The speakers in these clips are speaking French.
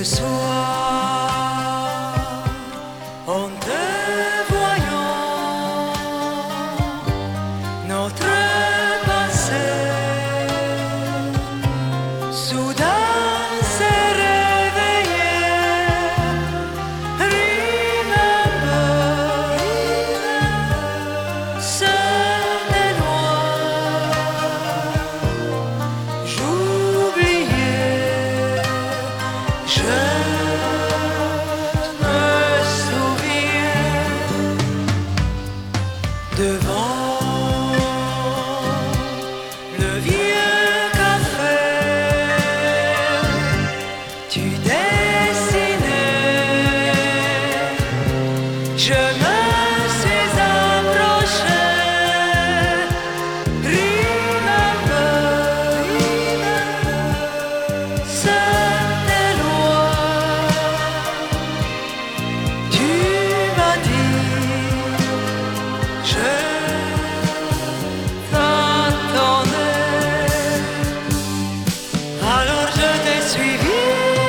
Ce soir, en te voyant, notre passé soudain s'est réveillé. Remember, c'était loin. J'oubliais, je me souviens devant le vieux café, tu dessinais, je me suis approché. Remember, c'était loin. Tu m'as dit, je t'attendais. Alors je t'ai suivi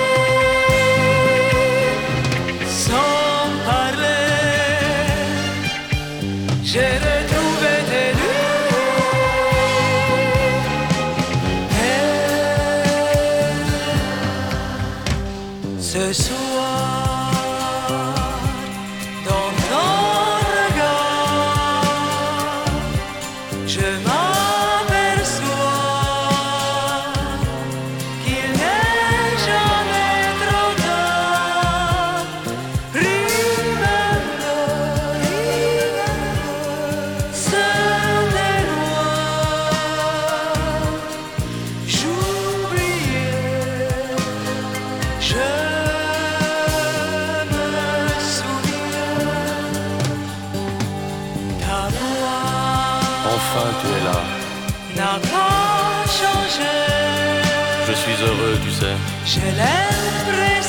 sans parler. J'ai retrouvé tes nuits. Et ce soir, dans ton regard, je m'aperçois qu'il n'est jamais trop tard. Remember, c'était loin. J'oubliais, je me souviens. Ta voix Enfin tu es là, n'a pas changé. je suis heureux tu sais. J'ai l'impression